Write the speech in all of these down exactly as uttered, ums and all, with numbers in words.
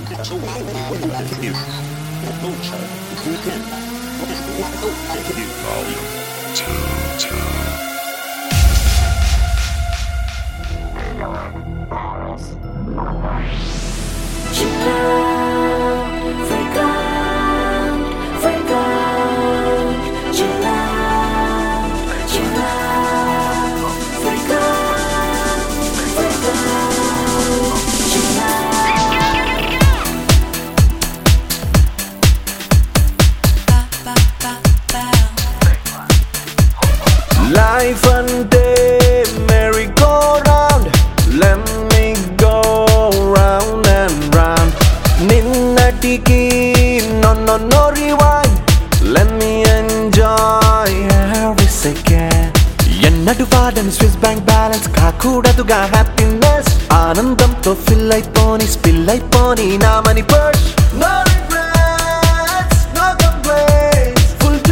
Life ante merry-go-round. Let me go round and round. Ninnatiki no no no rewind. Let me enjoy every second. Ennadu vaadani Swiss bank balance kaakudatuga happiness. Aanandamtho fill ayponi spill ayponi na money purse. No regrets, no complaints. Full to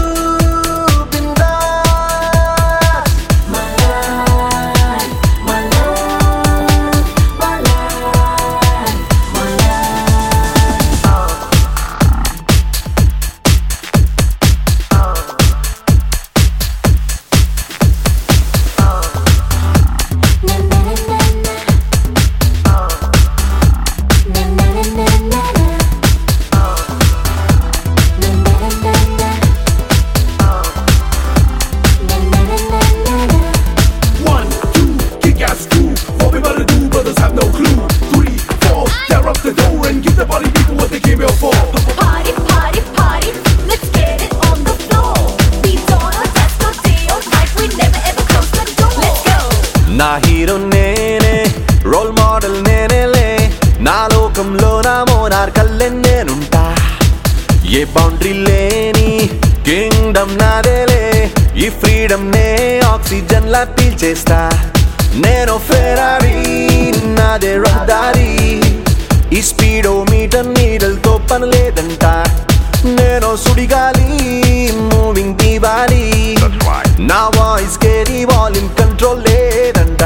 నా hero నేనే role model నేనేలే నా లోకంలో నా మోనార్ కల్లె నేనుంటా a boundary లేని Kingdom నాదేలే ఈ freedom నే ఆక్సిజన్ లా పీల్చేస్తా నేను ఫెరారీ నాదే రహదారి ఈ స్పీడో మీటర్ నీడల్తో పని లేదంట నేను సుడిగాలి మూవింగ్ దివాలి నా వాయిస్ కేరీ వాల్యూమ్ కంట్రోల్ లేదంట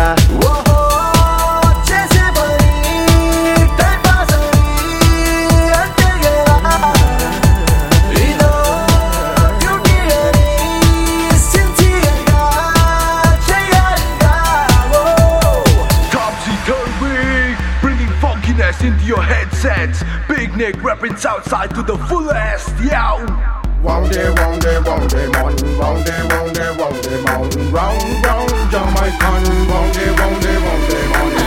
into your headsets, big Nick rapping Southside to the fullest, yow. Round day, round day, round day, mountain, round day, round day, round day, mountain, round, round, Jamaican, round day, round day, round day, mountain.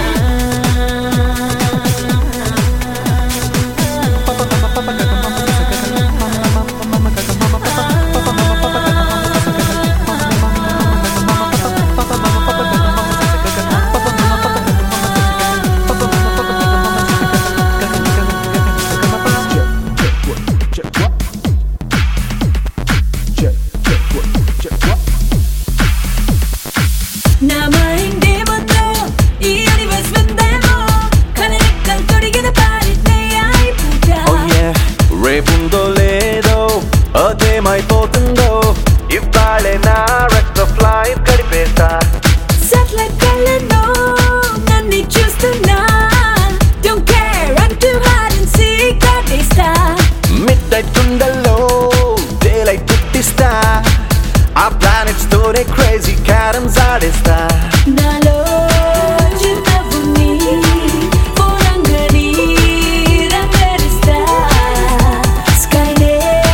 ఏమైపోతుందో ఇవాళే నా rest flight గడిపేస్తా satellite కళ్ళలో నన్ను చూస్తున్నా don't care I'm too hard and seek కట్టేస్తా midnight కుండల్లో daylight పుట్టిస్తా ఆ ప్లానెట్స్ తోనే క్రేజీ క్యారమ్స్ ఆడేస్తా నాలో చిన్నవుని పోరంగని రంగరిస్తా స్కైనే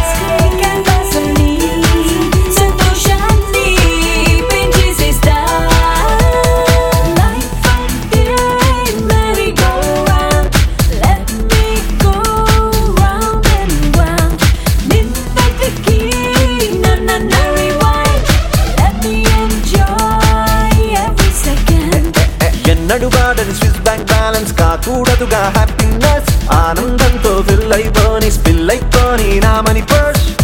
నడువాడని స్విస్ బ్యాంక్ బ్యాలెన్స్ కాకూడదుగా హ్యాపీనెస్ ఆనందంతో ఫిల్ అయిపోని స్పిల్ అయిపోని నా మనీ పర్స్